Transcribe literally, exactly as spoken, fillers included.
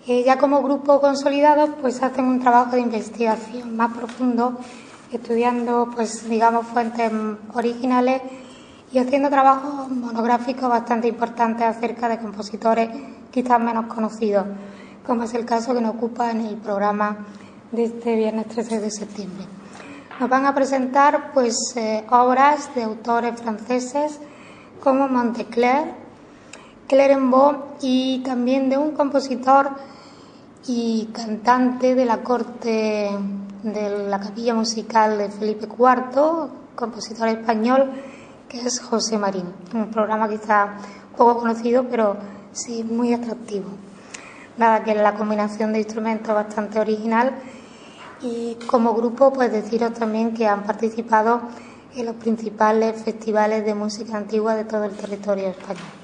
Eh, ya como grupo consolidado, pues hacen un trabajo de investigación más profundo, estudiando, pues digamos, fuentes originales y haciendo trabajos monográficos bastante importantes acerca de compositores quizás menos conocidos, como es el caso que nos ocupa en el programa de este viernes trece de septiembre. Nos van a presentar pues eh, obras de autores franceses como Montecler, Clérambault y también de un compositor y cantante de la corte de la capilla musical de Felipe cuarto, compositor español, que es José Marín. Un programa quizá poco conocido, pero sí muy atractivo. Nada, que es la combinación de instrumentos bastante original, y como grupo pues deciros también que han participado en los principales festivales de música antigua de todo el territorio español.